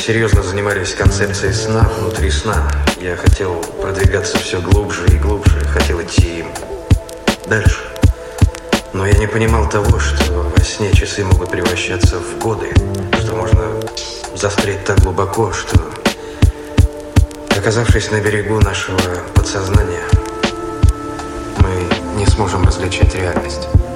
серьезно занимались концепцией сна внутри сна. Я хотел продвигаться все глубже и глубже, хотел идти дальше. Но я не понимал того, что во сне часы могут превращаться в годы, что можно застрять так глубоко, что, оказавшись на берегу нашего подсознания, мы не сможем различать реальность.